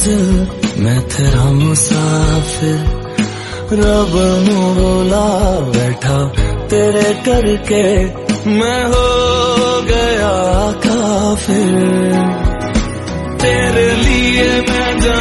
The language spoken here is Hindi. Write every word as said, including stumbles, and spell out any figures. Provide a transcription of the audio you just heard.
मंजिल मैं तेरा मुसाफिर, रब नू बोला बैठा तेरे करके मैं हो गया काफिर। तेरे लिए मैं